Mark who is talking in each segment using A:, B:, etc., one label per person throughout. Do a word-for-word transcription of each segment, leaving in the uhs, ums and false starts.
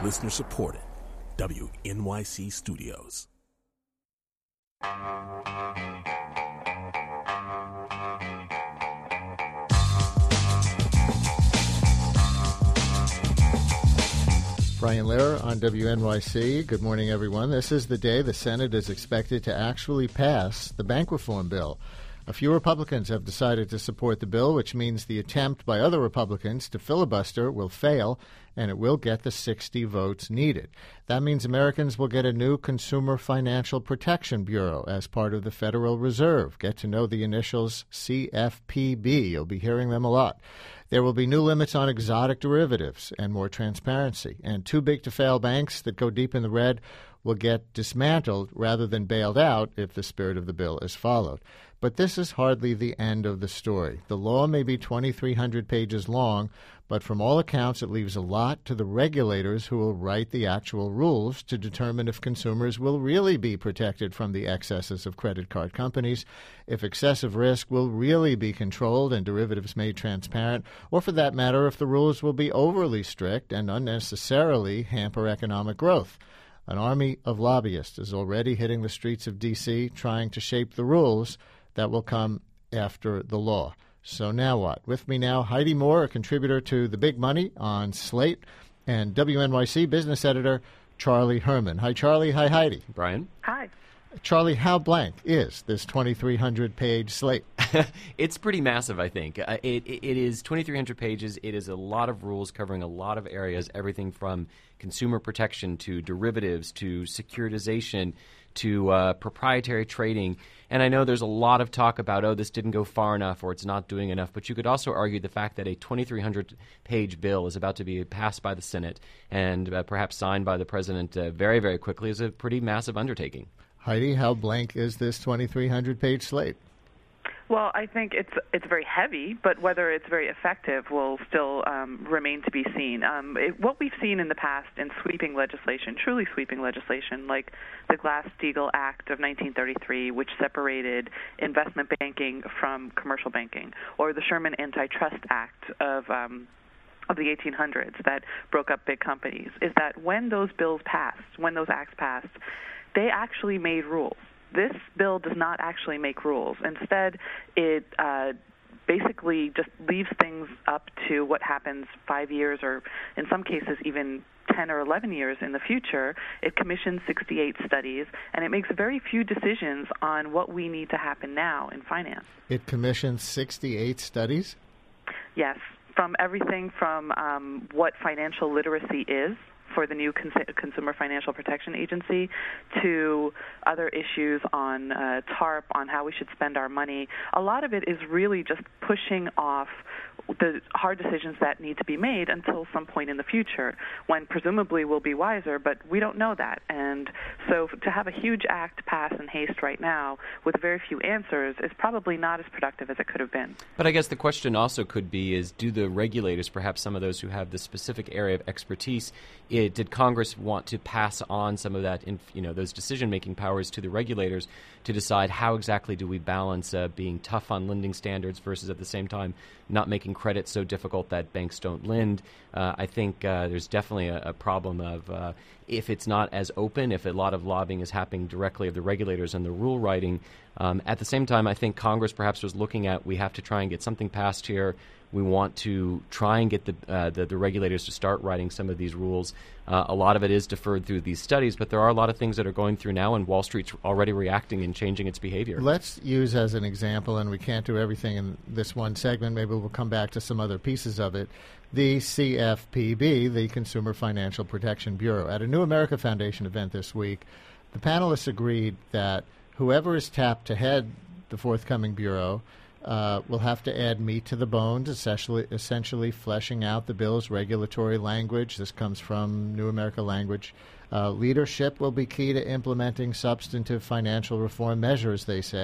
A: Listener supported. W N Y C Studios.
B: Brian Lehrer on W N Y C. Good morning, everyone. This is the day the Senate is expected to actually pass the bank reform bill. A few Republicans have decided to support the bill, which means the attempt by other Republicans to filibuster will fail, and it will get the sixty votes needed. That means Americans will get a new Consumer Financial Protection Bureau as part of the Federal Reserve. Get to know the initials C F P B. You'll be hearing them a lot. There will be new limits on exotic derivatives and more transparency. And too big to fail banks that go deep in the red will get dismantled rather than bailed out if the spirit of the bill is followed. But this is hardly the end of the story. The law may be twenty-three hundred pages long, but from all accounts it leaves a lot to the regulators who will write the actual rules to determine if consumers will really be protected from the excesses of credit card companies, if excessive risk will really be controlled and derivatives made transparent, or for that matter, if the rules will be overly strict and unnecessarily hamper economic growth. An army of lobbyists is already hitting the streets of D C trying to shape the rules that will come after the law. So now what? With me now, Heidi Moore, a contributor to The Big Money on Slate, and W N Y C business editor Charlie Herman. Hi, Charlie. Hi, Heidi.
C: Brian.
D: Hi.
B: Charlie, how blank is this twenty-three hundred page slate?
C: It's pretty massive, I think. Uh, it, it is twenty-three hundred pages. It is a lot of rules covering a lot of areas, everything from consumer protection to derivatives to securitization to uh, proprietary trading. And I know there's a lot of talk about, oh, this didn't go far enough or it's not doing enough. But you could also argue the fact that a twenty-three hundred page bill is about to be passed by the Senate and uh, perhaps signed by the president uh, very, very quickly is a pretty massive undertaking.
B: Heidi, how blank is this twenty-three hundred page slate?
D: Well, I think it's it's very heavy, but whether it's very effective will still um, remain to be seen. Um, it, what we've seen in the past in sweeping legislation, truly sweeping legislation, like the Glass-Steagall Act of nineteen thirty-three, which separated investment banking from commercial banking, or the Sherman Antitrust Act of um, of the eighteen hundreds that broke up big companies, is that when those bills passed, when those acts passed, they actually made rules. This bill does not actually make rules. Instead, it uh, basically just leaves things up to what happens five years or, in some cases, even ten or eleven years in the future. It commissions sixty-eight studies, and it makes very few decisions on what we need to happen now in finance.
B: It commissions sixty-eight studies?
D: Yes, from everything from um, what financial literacy is for the new Cons- Consumer Financial Protection Agency to other issues on uh, TARP, on how we should spend our money. A lot of it is really just pushing off the hard decisions that need to be made until some point in the future when presumably we'll be wiser, but we don't know that. And so to have a huge act pass in haste right now with very few answers is probably not as productive as it could have been.
C: But I guess the question also could be is, do the regulators, perhaps some of those who have the specific area of expertise, it, did Congress want to pass on some of that, in, you know, those decision-making powers to the regulators to decide how exactly do we balance uh, being tough on lending standards versus at the same time not making credit so difficult that banks don't lend? Uh, I think uh, there's definitely a, a problem of uh, if it's not as open, if a lot of lobbying is happening directly of the regulators and the rule writing. Um, at the same time, I think Congress perhaps was looking at, we have to try and get something passed here. We want to try and get the, uh, the the regulators to start writing some of these rules. Uh, a lot of it is deferred through these studies, but there are a lot of things that are going through now, and Wall Street's already reacting and changing its behavior.
B: Let's use as an example, and we can't do everything in this one segment. Maybe we'll come back to some other pieces of it. The C F P B, the Consumer Financial Protection Bureau. At a New America Foundation event this week, the panelists agreed that whoever is tapped to head the forthcoming bureau Uh, will have to add meat to the bones, essentially, essentially fleshing out the bill's regulatory language. This comes from New America Language. Uh, leadership will be key to implementing substantive financial reform measures, they say.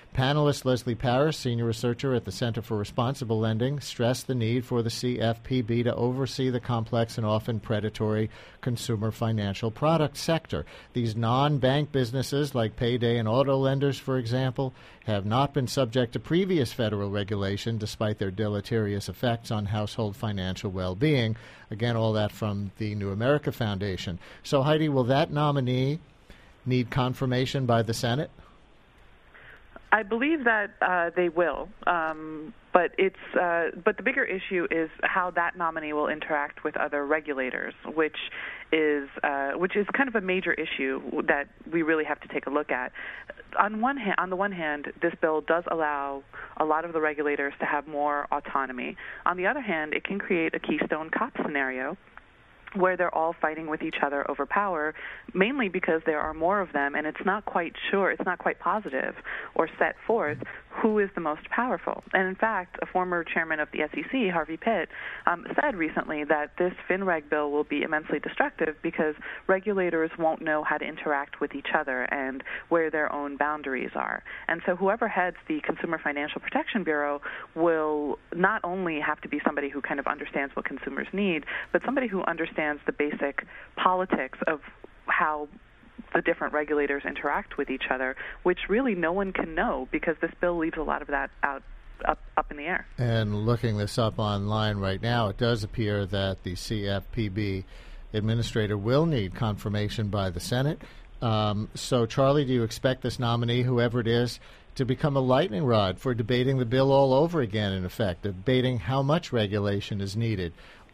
B: Panelist Leslie Parrish, senior researcher at the Center for Responsible Lending, stressed the need for the C F P B to oversee the complex and often predatory consumer financial product sector. These non-bank businesses, like payday and auto lenders, for example, have not been subject to previous federal regulation despite their deleterious effects on household financial well-being. Again, all that from the New America Foundation. So, Heidi, will that nominee need confirmation by the Senate?
D: I believe that uh, they will, um, but it's uh, but the bigger issue is how that nominee will interact with other regulators, which is uh, which is kind of a major issue that we really have to take a look at. On one hand, on the one hand, this bill does allow a lot of the regulators to have more autonomy. On the other hand, it can create a Keystone Cop scenario where they're all fighting with each other over power, mainly because there are more of them, and it's not quite sure, it's not quite positive or set forth who is the most powerful. And in fact, a former chairman of the S E C, Harvey Pitt, um, said recently that this FinReg bill will be immensely destructive because regulators won't know how to interact with each other and where their own boundaries are. And so whoever heads the Consumer Financial Protection Bureau will not only have to be somebody who kind of understands what consumers need, but somebody who understands the basic politics of how the different regulators interact with each other, which really no one can know because this bill leaves a lot of that out up, up in the air.
B: And looking this up online right now, it does appear that the C F P B administrator will need confirmation by the Senate. Um, so, Charlie, do you expect this nominee, whoever it is, to become a lightning rod for debating the bill all over again, in effect, debating how much regulation is needed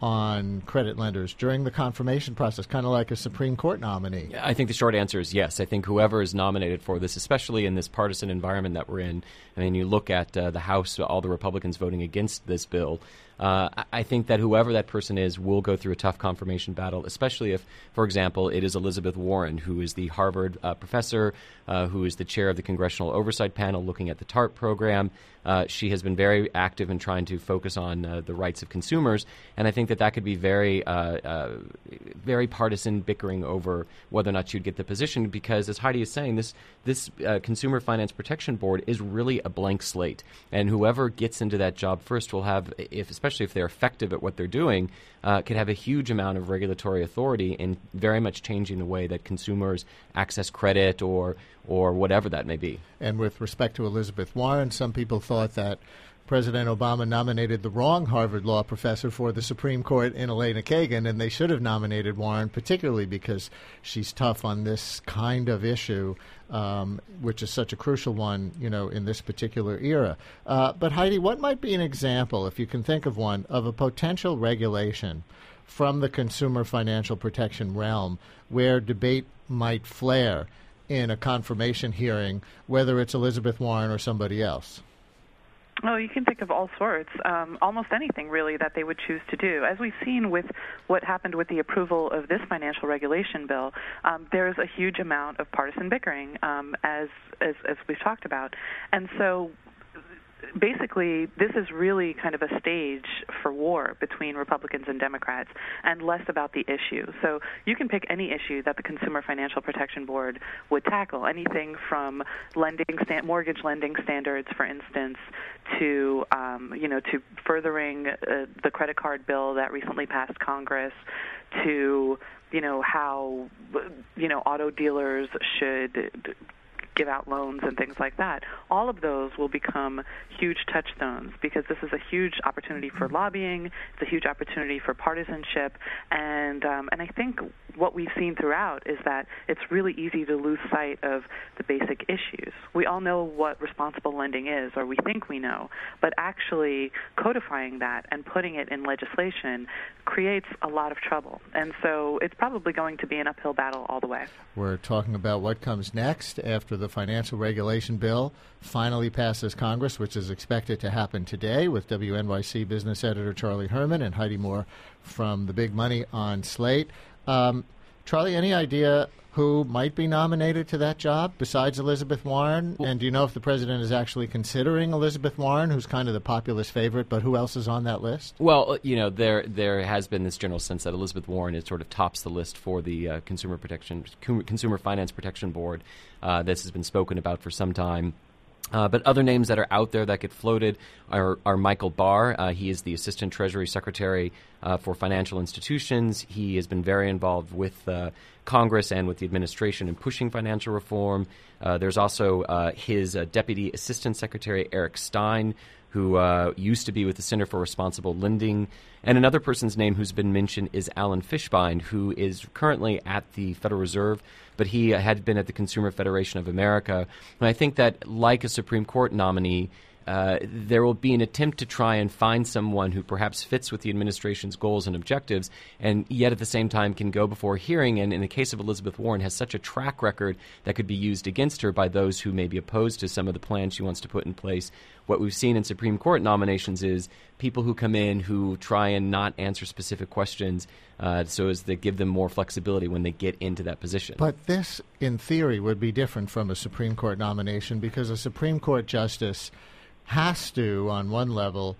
B: on credit lenders during the confirmation process, kind of like a Supreme Court nominee?
C: I think the short answer is yes. I think whoever is nominated for this, especially in this partisan environment that we're in, I mean, you look at uh, the House, all the Republicans voting against this bill, uh, I think that whoever that person is will go through a tough confirmation battle, especially if, for example, it is Elizabeth Warren, who is the Harvard uh, professor, uh, who is the chair of the Congressional Oversight Panel looking at the TARP program. Uh, she has been very active in trying to focus on uh, the rights of consumers, and I think that that could be very, uh, uh, very partisan bickering over whether or not she'd get the position. Because, as Heidi is saying, this this uh, Consumer Finance Protection Board is really a blank slate, and whoever gets into that job first will have, if especially if they're effective at what they're doing, uh, could have a huge amount of regulatory authority in very much changing the way that consumers access credit or or whatever that may be.
B: And with respect to Elizabeth Warren, some people thought that President Obama nominated the wrong Harvard law professor for the Supreme Court in Elena Kagan, and they should have nominated Warren, particularly because she's tough on this kind of issue, um, which is such a crucial one, you know, in this particular era. Uh, but Heidi, what might be an example, if you can think of one, of a potential regulation from the consumer financial protection realm where debate might flare in a confirmation hearing, whether it's Elizabeth Warren or somebody else?
D: Well, you can think of all sorts, um, almost anything really that they would choose to do. As we've seen with what happened with the approval of this financial regulation bill, um, there's a huge amount of partisan bickering, um, as, as as we've talked about. And so basically, this is really kind of a stage for war between Republicans and Democrats and less about the issue. So you can pick any issue that the Consumer Financial Protection Board would tackle, anything from lending, mortgage lending standards, for instance, to, um, you know, to furthering uh, the credit card bill that recently passed Congress, to, you know, how, you know, auto dealers should give out loans and things like that. All of those will become huge touchstones because this is a huge opportunity for lobbying. It's a huge opportunity for partisanship. And um, and I think what we've seen throughout is that it's really easy to lose sight of the basic issues. We all know what responsible lending is, or we think we know, but actually codifying that and putting it in legislation creates a lot of trouble. And so it's probably going to be an uphill battle all the way.
B: We're talking about what comes next after the financial regulation bill finally passes Congress, which is expected to happen today, with W N Y C business editor Charlie Herman and Heidi Moore from The Big Money on Slate. Um, Charlie, any idea who might be nominated to that job besides Elizabeth Warren? And do you know if the president is actually considering Elizabeth Warren, who's kind of the populist favorite, but who else is on that list?
C: Well, you know, there there has been this general sense that Elizabeth Warren is sort of tops the list for the uh, Consumer Protection Consumer Finance Protection Board. Uh, this has been spoken about for some time. Uh, but other names that are out there that get floated are, are Michael Barr. Uh, he is the Assistant Treasury Secretary uh, for Financial Institutions. He has been very involved with uh, Congress and with the administration in pushing financial reform. Uh, there's also uh, his uh, Deputy Assistant Secretary, Eric Stein, who uh, used to be with the Center for Responsible Lending. And another person's name who's been mentioned is Alan Fishbein, who is currently at the Federal Reserve, but he uh, had been at the Consumer Federation of America. And I think that, like a Supreme Court nominee, uh, there will be an attempt to try and find someone who perhaps fits with the administration's goals and objectives, and yet at the same time can go before a hearing, and in the case of Elizabeth Warren, has such a track record that could be used against her by those who may be opposed to some of the plans she wants to put in place. What we've seen in Supreme Court nominations is people who come in who try and not answer specific questions uh, so as to give them more flexibility when they get into that position.
B: But this, in theory, would be different from a Supreme Court nomination because a Supreme Court justice has to, on one level,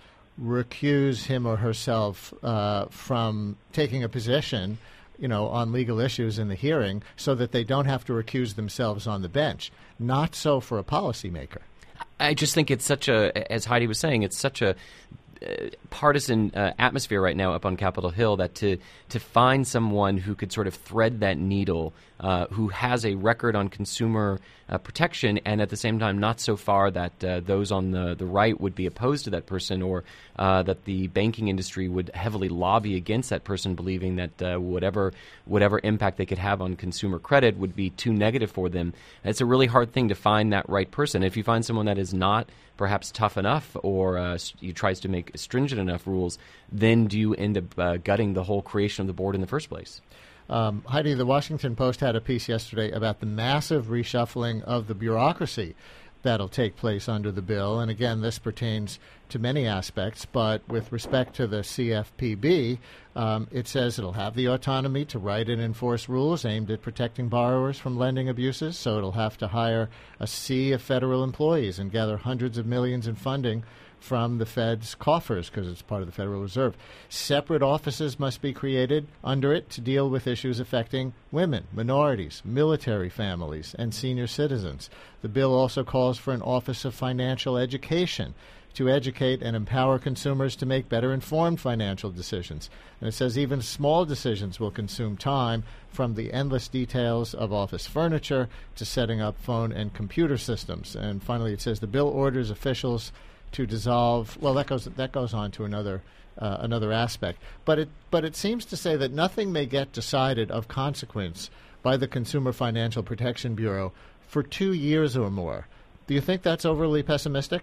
B: recuse him or herself uh, from taking a position, you know, on legal issues in the hearing so that they don't have to recuse themselves on the bench. Not so for a policymaker.
C: I just think it's such a, as Heidi was saying, it's such a uh, partisan uh, atmosphere right now up on Capitol Hill that to to find someone who could sort of thread that needle, uh, who has a record on consumer uh, protection, and at the same time not so far that uh, those on the, the right would be opposed to that person, or uh, that the banking industry would heavily lobby against that person, believing that uh, whatever whatever impact they could have on consumer credit would be too negative for them. It's a really hard thing to find that right person. If you find someone that is not perhaps tough enough, or uh, you tries to make stringent enough rules, then do you end up uh, gutting the whole creation of the board in the first place?
B: Um, Heidi, the Washington Post had a piece yesterday about the massive reshuffling of the bureaucracy that'll take place under the bill. And again, this pertains to many aspects, but with respect to the C F P B, um, it says it'll have the autonomy to write and enforce rules aimed at protecting borrowers from lending abuses, so it'll have to hire a sea of federal employees and gather hundreds of millions in funding from the Fed's coffers because it's part of the Federal Reserve. Separate offices must be created under it to deal with issues affecting women, minorities, military families, and senior citizens. The bill also calls for an Office of Financial Education to educate and empower consumers to make better informed financial decisions. And it says even small decisions will consume time, from the endless details of office furniture to setting up phone and computer systems. And finally, it says the bill orders officials to dissolve. Well, that goes that goes on to another uh, another aspect. But it but it seems to say that nothing may get decided of consequence by the Consumer Financial Protection Bureau for two years or more. Do you think that's overly pessimistic?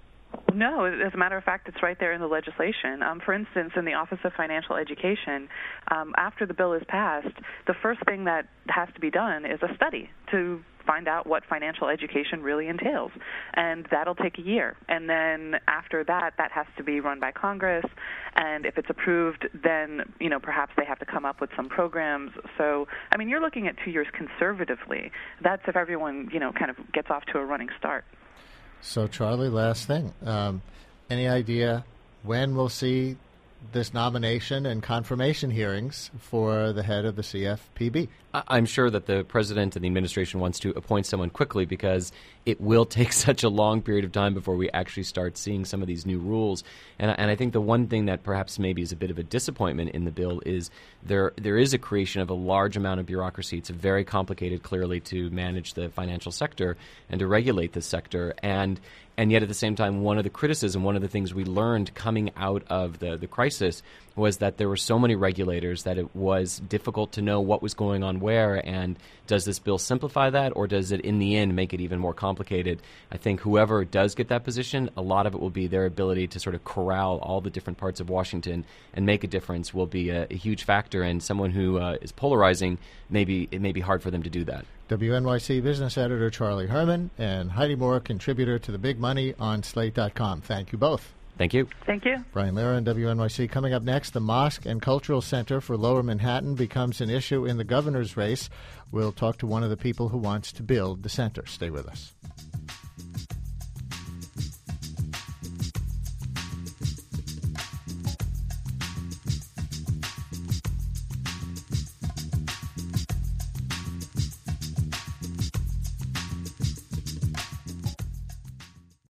D: No, as a matter of fact, it's right there in the legislation. Um, for instance, in the Office of Financial Education, um, after the bill is passed, the first thing that has to be done is a study to find out what financial education really entails, and that'll take a year. And then after that, that has to be run by Congress, and if it's approved, then, you know, perhaps they have to come up with some programs. So, I mean, you're looking at two years conservatively. That's if everyone, you know, kind of gets off to a running start.
B: So, Charlie, last thing. Um, any idea when we'll see this nomination and confirmation hearings for the head of the C F P B?
C: I'm sure that the president and the administration wants to appoint someone quickly because it will take such a long period of time before we actually start seeing some of these new rules. And, and I think the one thing that perhaps maybe is a bit of a disappointment in the bill is there there is a creation of a large amount of bureaucracy. It's very complicated, clearly, to manage the financial sector and to regulate the sector. And And yet, at the same time, one of the criticism, one of the things we learned coming out of the, the crisis was that there were so many regulators that it was difficult to know what was going on where. And does this bill simplify that, or does it, in the end, make it even more complicated? I think whoever does get that position, a lot of it will be their ability to sort of corral all the different parts of Washington and make a difference will be a, a huge factor. And someone who uh, is polarizing, maybe it may be hard for them to do that.
B: W N Y C business editor Charlie Herman and Heidi Moore, contributor to The Big Money on Slate dot com. Thank you both.
C: Thank you.
D: Thank you.
B: Brian Lehrer and W N Y C. Coming up next, the Mosque and Cultural Center for Lower Manhattan becomes an issue in the governor's race. We'll talk to one of the people who wants to build the center. Stay with us.